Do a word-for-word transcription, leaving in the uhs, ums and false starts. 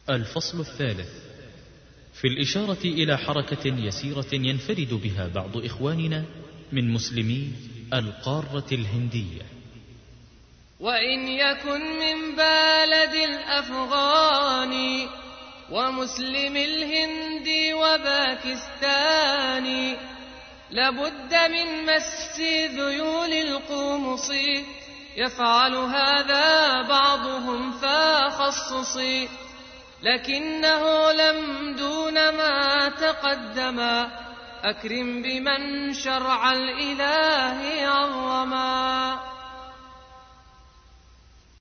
الفصل الثالث في الإشارة إلى حركة يسيرة ينفرد بها بعض إخواننا من مسلمي القارة الهندية. وإن يكن من بلد الأفغان ومسلم الهند وباكستان لابد من مس ذيول القمص، يفعل هذا بعضهم فخصص، لكنه لم دون ما تقدم أكرم بمن شرع الإله عظما.